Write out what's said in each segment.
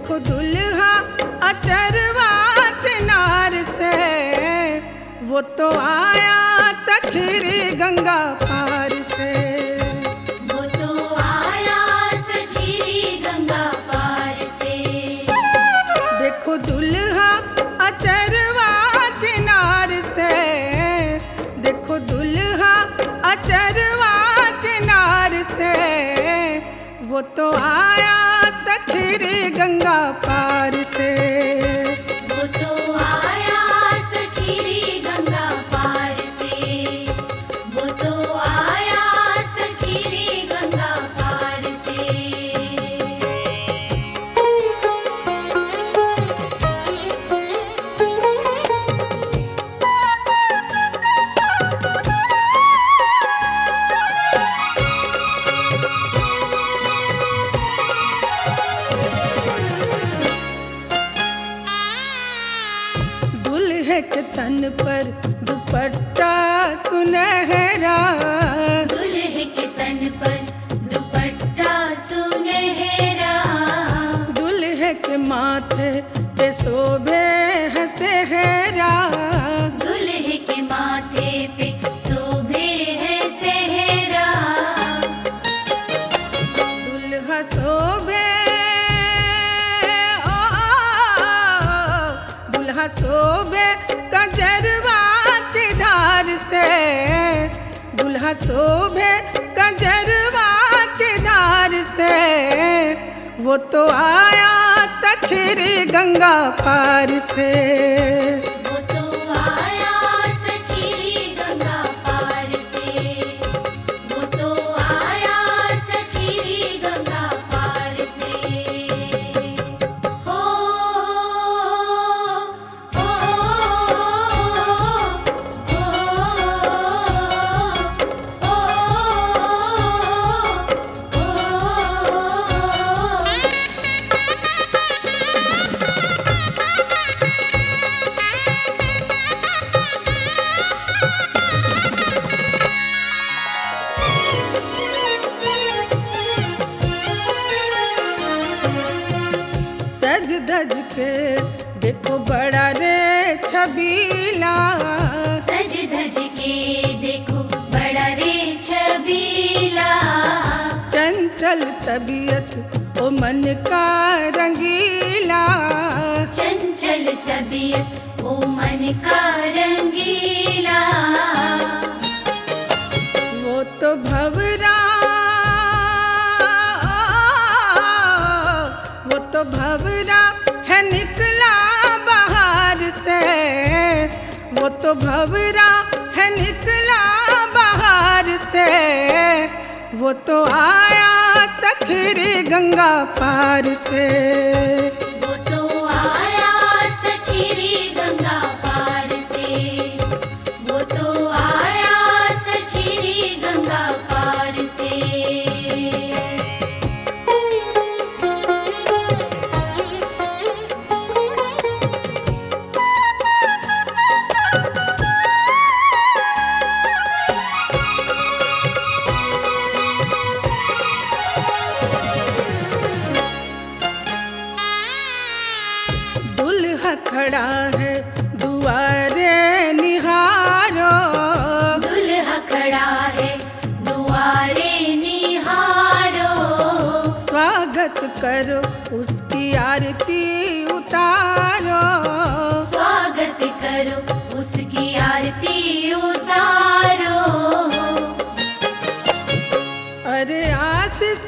देखो दुल्हा अचरवा किनार से, वो तो आया सखीरी गंगा पार से। वो तो आया सखीरी गंगा पार से। देखो दुल्हा अचरवा किनार से, देखो दुल्हा अचरवा किनार से, वो तो आया सखीरी गंगा पार से। वो तो आया सखीरी गंगा पार से। वो तो आया सखीरी गंगा पार से। दूल्हे के तन पर दुपट्टा सुनहरा, दूल्हे के तन पर दुपट्टा सुनहरा, दूल्हे के माथे पे शोभे है सेहरा, दूल्हे के माथे पे शोभे है सेहरा, दुल्हा शोभे दुल्हा शोभे कजरवा की धार से, दुल्हा शोभे कजरवा की धार से, वो तो आया सखीरी गंगा पार से। वो तो आया सखीरी गंगा पार से। वो तो आया सखीरी गंगा पार से। हो सज धज के देखो बड़ा रे छबीला, सज धज के देखो बड़ा रे छबीला, चंचल तबीयत ओ मन का रंगीला, चंचल तबीयत ओ मन का रंगीला, वो तो भंवरा वो तो भंवरा है निकला बाहर से, वो तो भंवरा है निकला बाहर से, वो तो आया सखीरी गंगा पार से। वो तो आया सखीरी गंगा पार से। वो तो आया सखीरी गंगा पार से। दुल्हा खड़ा है दुआरे निहारो, दुल्हा खड़ा है दुआरे निहारो, स्वागत करो उसकी आरती उतारो, स्वागत करो उसकी आरती उतारो। अरे आशीष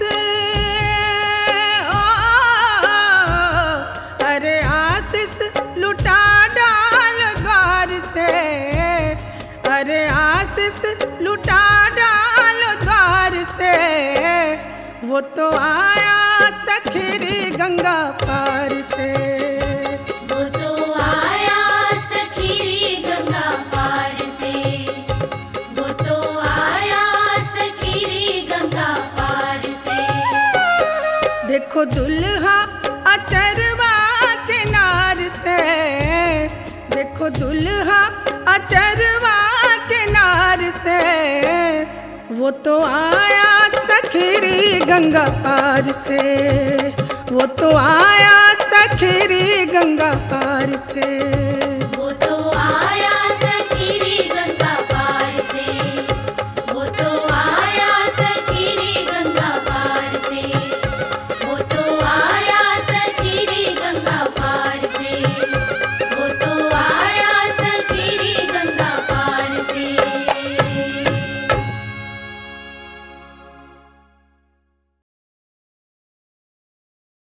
अरे आशीष लुटा डाल द्वार से, अरे आशीष लुटा डाल द्वार से, वो तो आया सखीरी गंगा पार से। वो तो आया सखीरी गंगा पार से। वो तो आया सखीरी गंगा पार से। देखो दुल्हा अचरवा किनार से, देखो दुल्हा अचरवा किनार से, वो तो आया सखीरी गंगा पार से, वो तो आया गंगा पार से।